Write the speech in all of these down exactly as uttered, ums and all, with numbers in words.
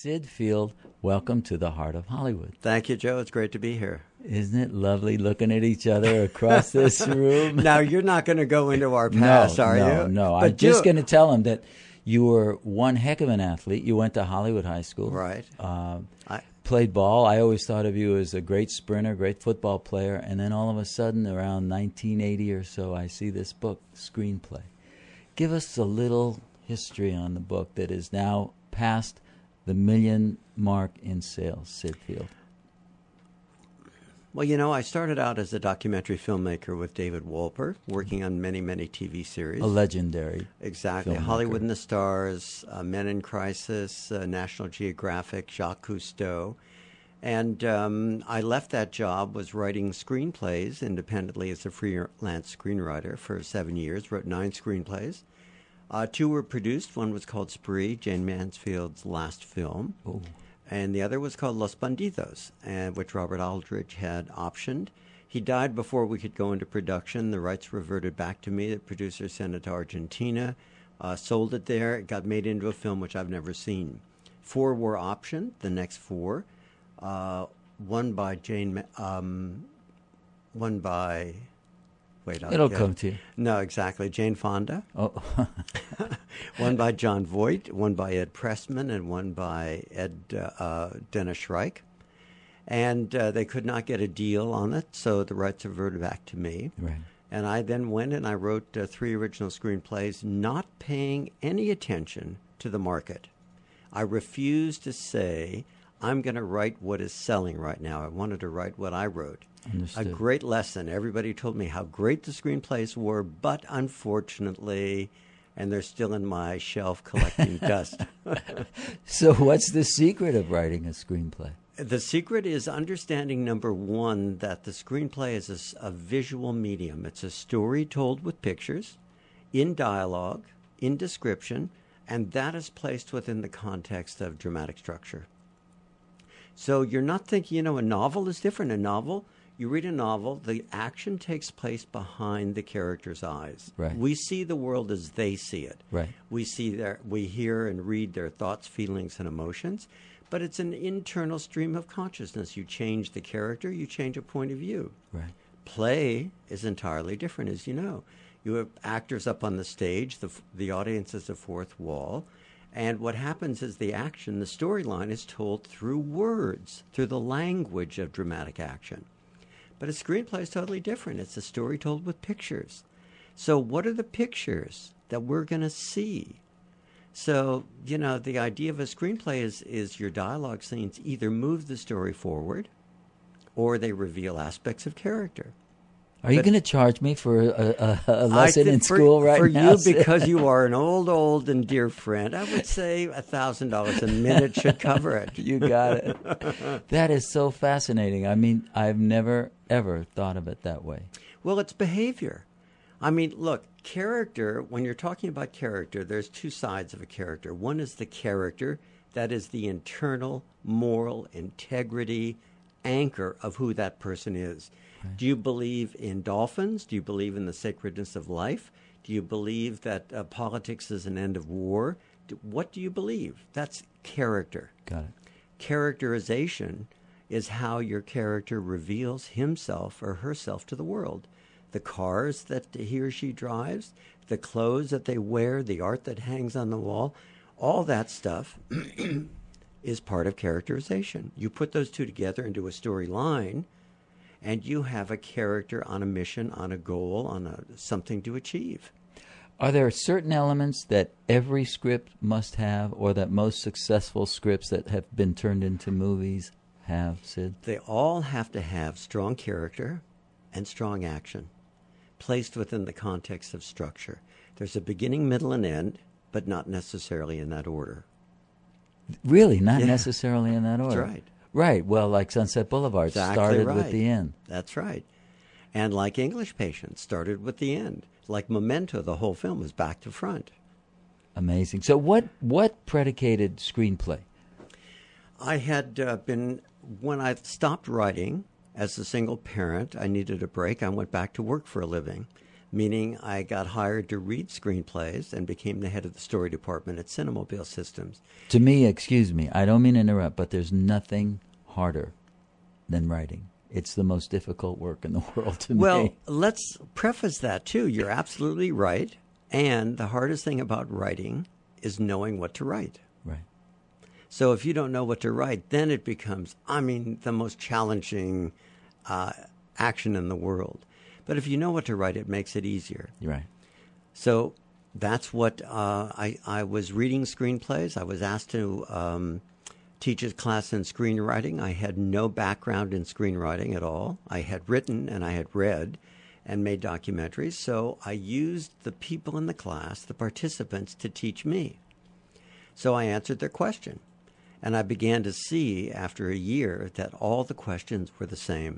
Sid Field, welcome to the heart of Hollywood. Thank you, Joe. It's great to be here. Isn't it lovely looking at each other across this room? Now, you're not going to go into our past, no, are no, you? No, no. But I'm just do- going to tell him that you were one heck of an athlete. You went to Hollywood High School. Right. Uh, I, played ball. I always thought of you as a great sprinter, great football player. And then all of a sudden, around nineteen eighty or so, I see this book, Screenplay. Give us a little history on the book that is now past the million mark in sales, Sid Field. Well, you know, I started out as a documentary filmmaker with David Wolper, working on many, many T V series. A legendary Exactly. filmmaker. Hollywood and the Stars, uh, Men in Crisis, uh, National Geographic, Jacques Cousteau. And um, I left that job, was writing screenplays independently as a freelance screenwriter for seven years, wrote nine screenplays. Uh, two were produced. One was called Spree, Jane Mansfield's last film. Oh. And the other was called Los Bandidos, and which Robert Aldrich had optioned. He died before we could go into production. The rights reverted back to me. The producer sent it to Argentina, uh, sold it there. It got made into a film which I've never seen. Four were optioned, the next four. Uh, one by Jane, um, one by... Wait, I'll It'll get, come to you. No, exactly. Jane Fonda. Oh. One by John Voight, one by Ed Pressman, and one by Ed uh, uh, Dennis Shrike. And uh, they could not get a deal on it, so the rights reverted back to me. Right. And I then went and I wrote uh, three original screenplays, not paying any attention to the market. I refused to say, I'm going to write what is selling right now. I wanted to write what I wrote. Understood. A great lesson. Everybody told me how great the screenplays were, but unfortunately, and they're still in my shelf collecting dust. So what's the secret of writing a screenplay? The secret is understanding, number one, that the screenplay is a, a visual medium. It's a story told with pictures, in dialogue, in description, and that is placed within the context of dramatic structure. So you're not thinking, you know, a novel is different. A novel, you read a novel, the action takes place behind the character's eyes. Right. We see the world as they see it. Right. We see their, we hear and read their thoughts, feelings, and emotions. But it's an internal stream of consciousness. You change the character, you change a point of view. Right. Play is entirely different, as you know. You have actors up on the stage, the, the audience is a fourth wall. And what happens is the action, the storyline is told through words, through the language of dramatic action. But a screenplay is totally different. It's a story told with pictures. So what are the pictures that we're going to see? So, you know, the idea of a screenplay is, is your dialogue scenes either move the story forward or they reveal aspects of character. Are you But- going to charge me for a, a, a I lesson think in for, school right for now? you, Sid? because you are an old, old and dear friend, I would say a thousand dollars a minute should cover it. You got it. That is so fascinating. I mean, I've never, ever thought of it that way. Well, it's behavior. I mean, look, character, when you're talking about character, there's two sides of a character. One is the character, that is the internal moral integrity anchor of who that person is. Right. Do you believe in dolphins? Do you believe in the sacredness of life? Do you believe that uh, politics is an end of war? Do, what do you believe? That's character. Got it. Characterization is how your character reveals himself or herself to the world. The cars that he or she drives, the clothes that they wear, the art that hangs on the wall, all that stuff is part of characterization. You put those two together into a storyline, and you have a character on a mission, on a goal, on a, something to achieve. Are there certain elements that every script must have, or that most successful scripts that have been turned into movies have, Sid? They all have to have strong character and strong action, placed within the context of structure. There's a beginning, middle, and end, but not necessarily in that order. Really? Not Yeah. necessarily in that order? That's right. Right. Well, like Sunset Boulevard Exactly started right. with the end. That's right. And like English Patient, started with the end. Like Memento, the whole film was back to front. Amazing. So what, what predicated screenplay? I had uh, been, when I stopped writing as a single parent, I needed a break. I went back to work for a living. meaning I got hired to read screenplays and became the head of the story department at Cinemobile Systems. To me, excuse me, I don't mean to interrupt, but there's nothing harder than writing. It's the most difficult work in the world to Well, me. let's preface that, too. You're absolutely right. And the hardest thing about writing is knowing what to write. Right. So if you don't know what to write, then it becomes, I mean, the most challenging uh, action in the world. But if you know what to write, it makes it easier. You're right. So that's what uh, I, I was reading screenplays. I was asked to um, teach a class in screenwriting. I had no background in screenwriting at all. I had written and I had read and made documentaries. So I used the people in the class, the participants, to teach me. So I answered their question. And I began to see after a year that all the questions were the same.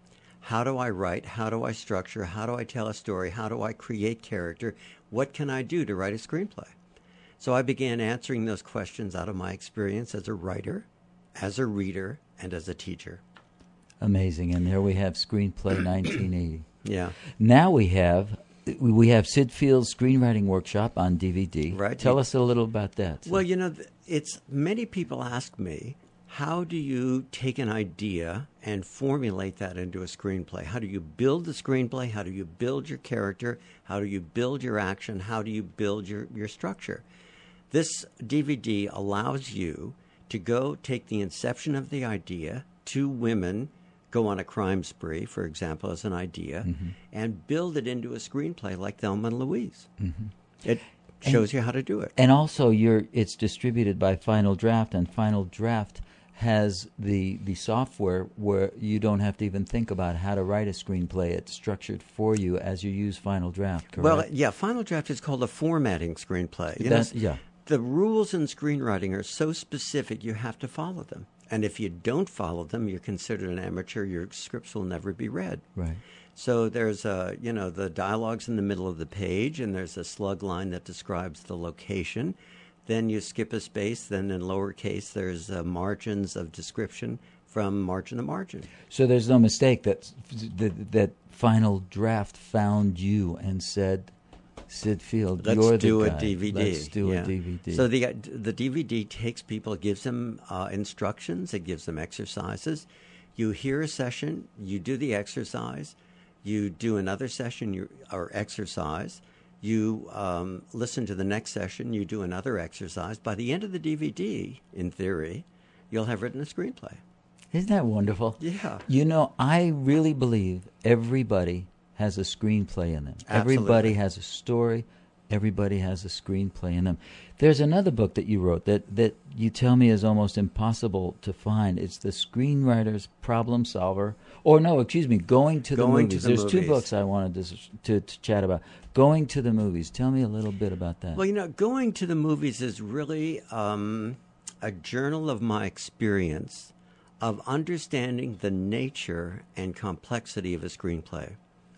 How do I write? How do I structure? How do I tell a story? How do I create character? What can I do to write a screenplay? So I began answering those questions out of my experience as a writer, as a reader, and as a teacher. Amazing. And there we have Screenplay nineteen eighty. Yeah. Now we have we have Sid Field's Screenwriting Workshop on D V D. Right. Tell us a little about that. Well, you know, it's many people ask me, how do you take an idea and formulate that into a screenplay? How do you build the screenplay? How do you build your character? How do you build your action? How do you build your, your structure? This D V D allows you to go take the inception of the idea, two women go on a crime spree, for example, as an idea, mm-hmm. and build it into a screenplay like Thelma and Louise. Mm-hmm. It shows and, you how to do it. And also, you're, it's distributed by Final Draft, and Final Draft has the the software where you don't have to even think about how to write a screenplay. It's structured for you as you use Final Draft, correct? Well, yeah, Final Draft is called a formatting screenplay. You know, yeah. The rules in screenwriting are so specific, you have to follow them. And if you don't follow them, you're considered an amateur. Your scripts will never be read. Right. So there's a, you know, the dialogue's in the middle of the page, and there's a slug line that describes the location. Then you skip a space. Then in lowercase, there's uh, margins of description from margin to margin. So there's no mistake that that, that Final Draft found you and said, Sid Field, Let's you're do the a guy. D V D. Let's do yeah. a D V D. So the the D V D takes people, gives them uh, instructions, it gives them exercises. You hear a session, you do the exercise, you do another session you, or exercise, you um, listen to the next session, you do another exercise. By the end of the D V D, in theory, you'll have written a screenplay. Isn't that wonderful? Yeah. You know, I really believe everybody has a screenplay in them. Absolutely. Everybody has a story. Everybody has a screenplay in them. There's another book that you wrote that, that you tell me is almost impossible to find. It's The Screenwriter's Problem Solver. Or no, excuse me, Going to the Going Movies. to the There's movies. two books I wanted to, to, to chat about. Going to the Movies. Tell me a little bit about that. Well, you know, Going to the Movies is really um, a journal of my experience of understanding the nature and complexity of a screenplay.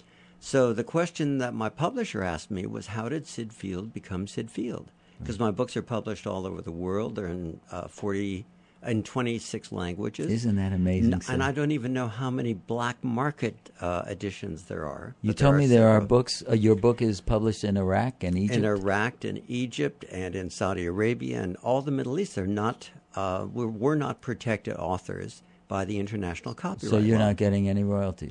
So the question that my publisher asked me was, how did Sid Field become Sid Field? Because my books are published all over the world. They're in uh, forty, in twenty-six languages. Isn't that amazing? N- and I don't even know how many black market uh, editions there are. You but told there me are there are several. books. Uh, your book is published in Iraq and Egypt. In Iraq and Egypt and in Saudi Arabia and all the Middle East. They're not. Uh, we're, we're not protected authors by the international copyright So you're law. not getting any royalties.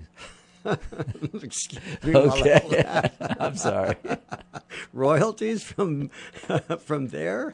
Excuse me while I Okay. laugh. I'm sorry. Royalties from from there?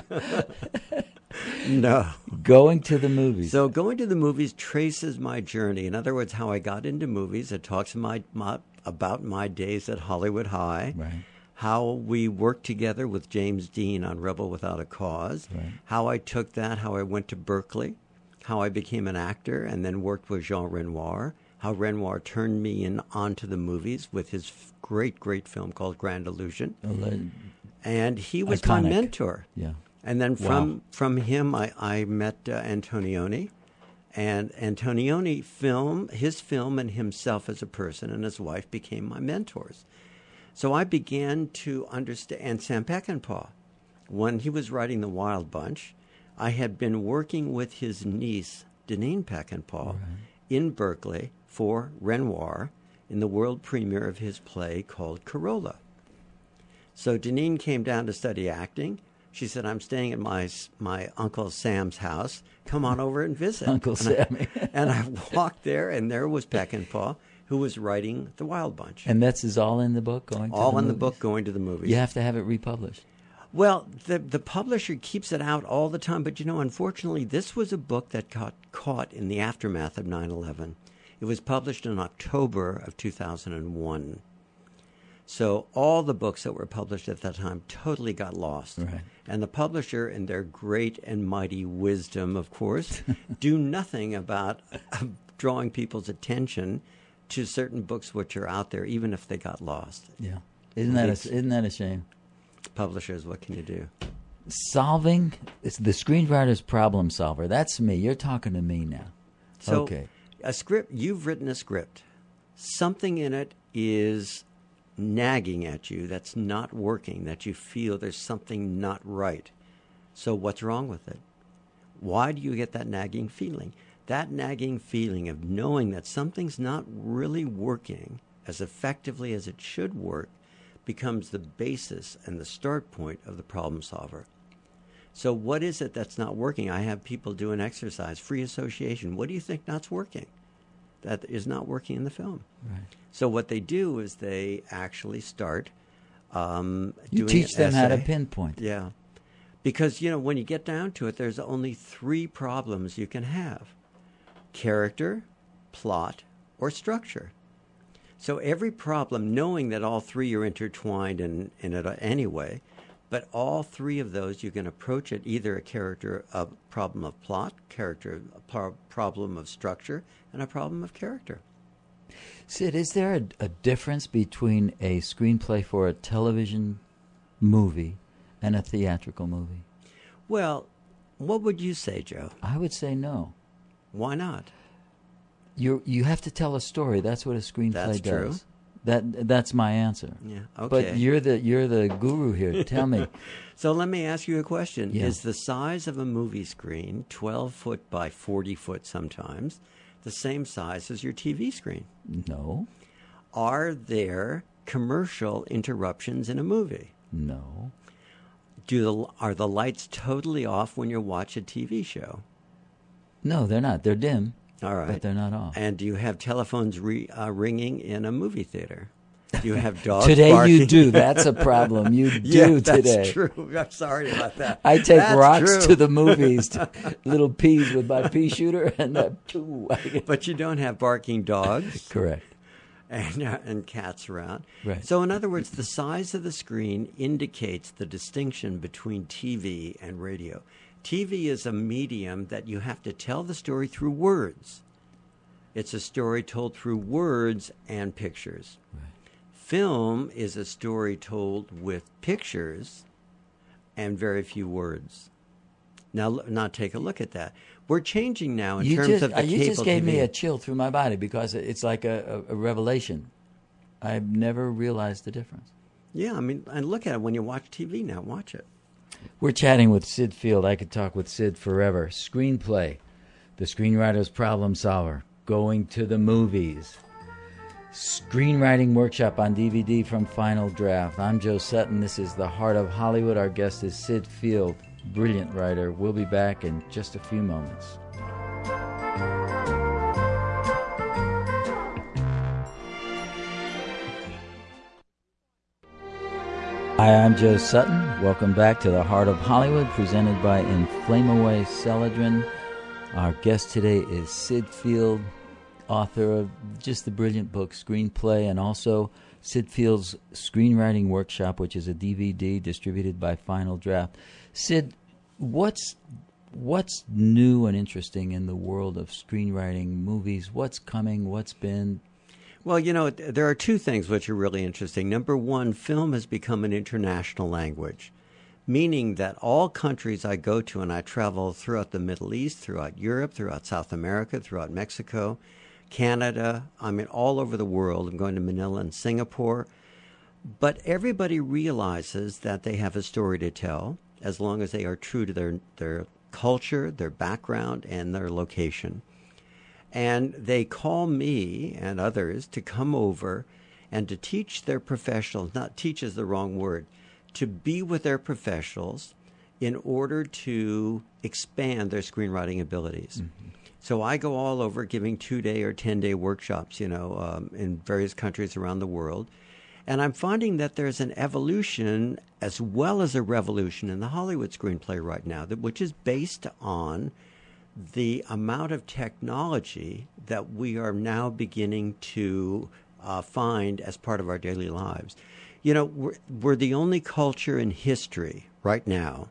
No. Going to the movies. So going to the movies traces my journey. In other words, how I got into movies. It talks my, my, about my days at Hollywood High. Right. How we worked together with James Dean on Rebel Without a Cause. Right. How I took that, how I went to Berkeley. How I became an actor and then worked with Jean Renoir. How Renoir turned me in onto the movies with his f- great, great film called Grand Illusion. And he was Iconic. my mentor. Yeah. And then from, Wow. from him, I, I met uh, Antonioni. And Antonioni film, his film and himself as a person and his wife became my mentors. So I began to understand, and Sam Peckinpah, when he was writing The Wild Bunch, I had been working with his niece, Deneen Peckinpah, Right. in Berkeley for Renoir, in the world premiere of his play called Corolla. So Deneen came down to study acting. She said, I'm staying at my my Uncle Sam's house. Come on over and visit. Uncle and Sammy. I, and I walked there, and there was Peckinpah, who was writing The Wild Bunch. And that's is all in the book, going to all the in movies? the book, going to the movies. You have to have it republished. Well, the the publisher keeps it out all the time, but you know, unfortunately, this was a book that got caught in the aftermath of nine eleven. It was published in October of two thousand one. So all the books that were published at that time totally got lost. Right. And the publisher, in their great and mighty wisdom, of course, do nothing about uh, drawing people's attention to certain books which are out there, even if they got lost. Yeah. Isn't that a, isn't that a shame? Publishers, what can you do? Solving, it's the screenwriter's problem solver. That's me. You're talking to me now. So okay. A script, you've written a script. Something in it is nagging at you that's not working, that you feel there's something not right. So what's wrong with it? Why do you get that nagging feeling? That nagging feeling of knowing that something's not really working as effectively as it should work becomes the basis and the start point of the problem solver. So what is it that's not working? I have people do an exercise, free association. What do you think not's working? That is not working in the film. Right. So what they do is they actually start um, You doing teach an them how to essay. pinpoint. Yeah. Because, you know, when you get down to it, there's only three problems you can have: character, plot, or structure. So every problem, knowing that all three are intertwined in, in it anyway, but all three of those you can approach it either a character, a problem of plot, character, a pro- problem of structure, and a problem of character. Sid, is there a, a difference between a screenplay for a television movie and a theatrical movie? Well, what would you say, Joe? I would say no. Why not? You you have to tell a story. That's what a screenplay That's does. true. That that's my answer. Yeah, okay. But you're the you're the guru here. Tell me. So let me ask you a question. Yeah. Is the size of a movie screen, twelve foot by forty foot sometimes, the same size as your T V screen? No. Are there commercial interruptions in a movie? No. Do the, are the lights totally off when you watch a T V show? No, they're not. They're dim. All right. But they're not off. And do you have telephones re, uh, ringing in a movie theater? Do you have dogs Today barking? you do. That's a problem. You do yeah, that's today. true. I'm sorry about that. I take That's rocks true. to the movies, to little peas with my pea shooter, and uh, ooh, I get- But you don't have barking dogs correct. and, uh, and cats around. Right. So in other words, the size of the screen indicates the distinction between T V and radio. T V is a medium that you have to tell the story through words. It's a story told through words and pictures. Right. Film is a story told with pictures and very few words. Now, now take a look at that. We're changing now in You terms just, of the uh, you cable just gave T V. me a chill through my body because it's like a, a, a revelation. I've never realized the difference. Yeah, I mean, and look at it when you watch T V now. Watch it. We're chatting with Sid Field. I could talk with Sid forever. Screenplay, the screenwriter's problem solver, going to the movies. Screenwriting workshop on D V D from Final Draft. I'm Joe Sutton. This is The Heart of Hollywood. Our guest is Sid Field, brilliant writer. We'll be back in just a few moments. Hi, I'm Joe Sutton. Welcome back to The Heart of Hollywood, presented by Inflameaway Celadrin. Our guest today is Sid Field, author of just the brilliant book Screenplay, and also Sid Field's Screenwriting Workshop, which is a D V D distributed by Final Draft. Sid, what's what's new and interesting in the world of screenwriting movies? What's coming? What's been? Well, you know, there are two things which are really interesting. Number one, film has become an international language, meaning that all countries I go to, and I travel throughout the Middle East, throughout Europe, throughout South America, throughout Mexico, Canada, I mean, all over the world. I'm going to Manila and Singapore. But everybody realizes that they have a story to tell as long as they are true to their, their culture, their background, and their location. And they call me and others to come over and to teach their professionals, not teach is the wrong word, to be with their professionals in order to expand their screenwriting abilities. Mm-hmm. So I go all over giving two-day or ten-day workshops, you know, um, in various countries around the world. And I'm finding that there's an evolution as well as a revolution in the Hollywood screenplay right now, that, which is based on the amount of technology that we are now beginning to uh, find as part of our daily lives. You know, we're, we're the only culture in history right now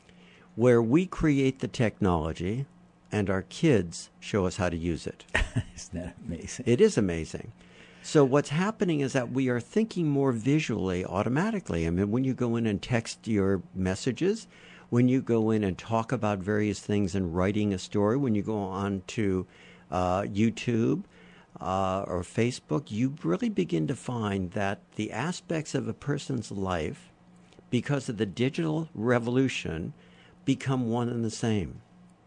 where we create the technology and our kids show us how to use it. Isn't that amazing? It is amazing. So what's happening is that we are thinking more visually automatically. I mean, when you go in and text your messages, when you go in and talk about various things and writing a story, when you go on to uh, YouTube uh, or Facebook, you really begin to find that the aspects of a person's life, because of the digital revolution, become one and the same.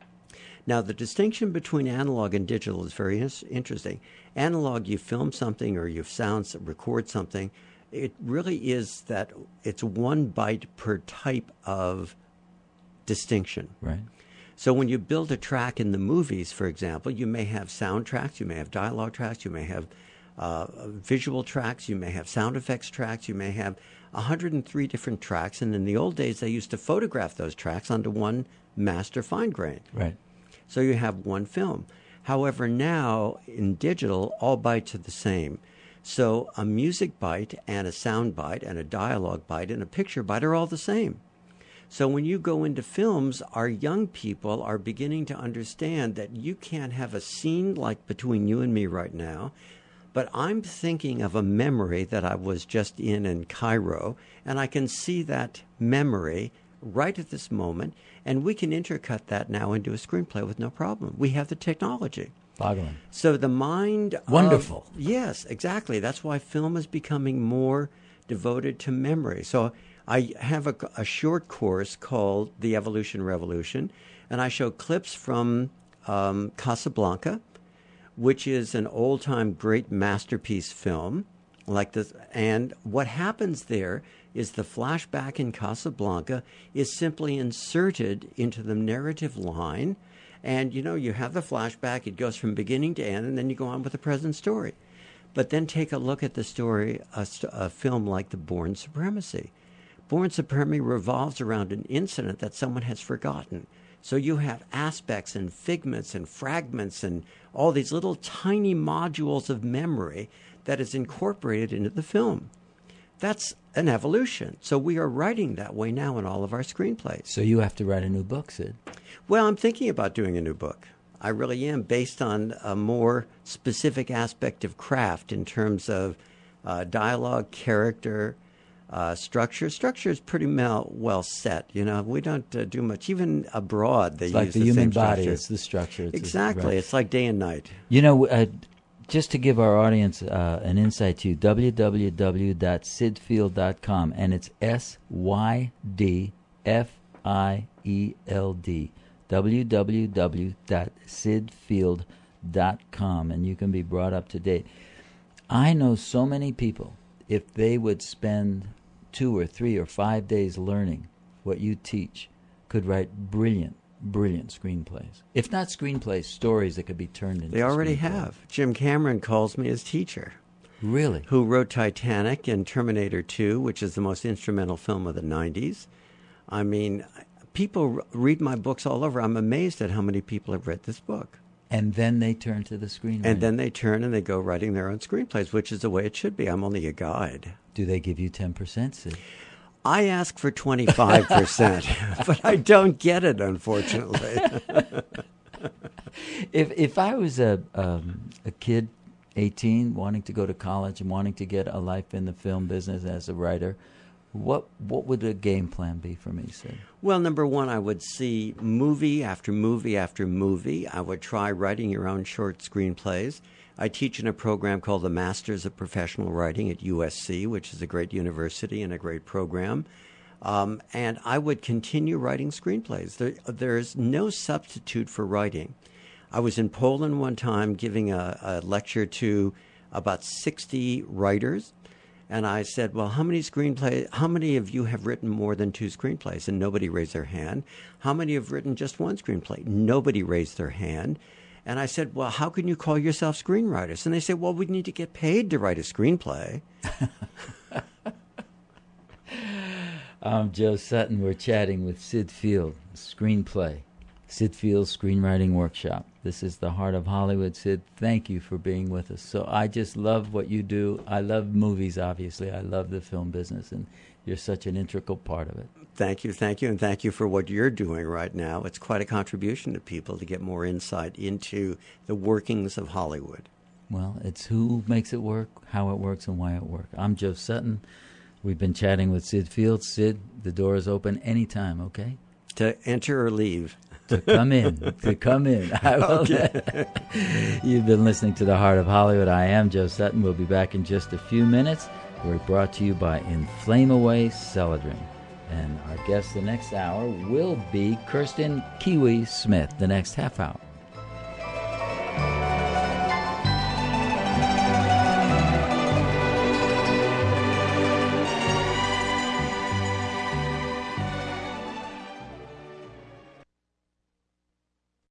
Now, the distinction between analog and digital is very interesting. Analog, you film something or you sound record something. It really is that it's one byte per type of distinction. Right. So when you build a track in the movies, for example, you may have sound tracks, you may have dialogue tracks, you may have uh, visual tracks, you may have sound effects tracks, you may have one hundred three different tracks. And in the old days, they used to photograph those tracks onto one master fine grain. Right. So you have one film. However, now in digital, all bytes are the same. So a music byte and a sound byte and a dialogue byte and a picture byte are all the same. So when you go into films, our young people are beginning to understand that you can't have a scene like between you and me right now, but I'm thinking of a memory that I was just in in Cairo, and I can see that memory right at this moment, and we can intercut that now into a screenplay with no problem. We have the technology. Boggling. So the mind... Wonderful. Of, yes, exactly. That's why film is becoming more devoted to memory. So I have a, a short course called The Evolution Revolution, and I show clips from um, Casablanca, which is an old-time great masterpiece film. Like this, and what happens there is the flashback in Casablanca is simply inserted into the narrative line, and you know you have the flashback, it goes from beginning to end, and then you go on with the present story. But then take a look at the story, a, a film like The Bourne Supremacy. Bourne Supremacy revolves around an incident that someone has forgotten. So you have aspects and figments and fragments and all these little tiny modules of memory that is incorporated into the film. That's an evolution. So we are writing that way now in all of our screenplays. So you have to write a new book, Sid. Well, I'm thinking about doing a new book. I really am, based on a more specific aspect of craft in terms of uh, dialogue, character, uh, structure. Structure is pretty well, well set. You know, we don't uh, do much. Even abroad, they it's use like the, the human same body. structure. It's the structure. It's exactly. A, right. It's like day and night. You know, uh, just to give our audience uh, an insight to you, w w w dot sid field dot com, and it's S Y D F I E L D, w w w dot sid field dot com, and you can be brought up to date. I know so many people, if they would spend two or three or five days learning what you teach, could write brilliant brilliant screenplays. If not screenplays, stories that could be turned into They already screenplays. have. Jim Cameron calls me his teacher. Really? Who wrote Titanic and Terminator two, which is the most instrumental film of the nineties. I mean, people read my books all over. I'm amazed at how many people have read this book. And then they turn to the screenwriting. And then they turn and they go writing their own screenplays, which is the way it should be. I'm only a guide. Do they give you ten percent, Sid? I ask for twenty-five percent, but I don't get it, unfortunately. if if I was a um, a kid, eighteen, wanting to go to college and wanting to get a life in the film business as a writer, what what would the game plan be for me, Sid? Well, number one, I would see movie after movie after movie. I would try writing your own short screenplays. I teach in a program called the Masters of Professional Writing at U S C, which is a great university and a great program. Um, and I would continue writing screenplays. There, there's no substitute for writing. I was in Poland one time giving a, a lecture to about sixty writers, and I said, well, how many screenplays, how many of you have written more than two screenplays? And nobody raised their hand. How many have written just one screenplay? Nobody raised their hand. And I said, well, how can you call yourself screenwriters? And they said, well, we need to get paid to write a screenplay. I'm Joe Sutton. We're chatting with Syd Field, screenplay. Syd Field's Screenwriting Workshop. This is the Heart of Hollywood. Syd, thank you for being with us. So I just love what you do. I love movies, obviously. I love the film business, and you're such an integral part of it. Thank you, thank you, and thank you for what you're doing right now. It's quite a contribution to people to get more insight into the workings of Hollywood. Well, it's who makes it work, how it works, and why it works. I'm Joe Sutton. We've been chatting with Syd Field. Syd, the door is open anytime, okay? To enter or leave. To come in, to come in. I will. Okay. You've been listening to The Heart of Hollywood. I am Joe Sutton. We'll be back in just a few minutes. We're brought to you by Inflame Away Celadrin. And our guest the next hour will be Kirsten Kiwi Smith, the next half hour.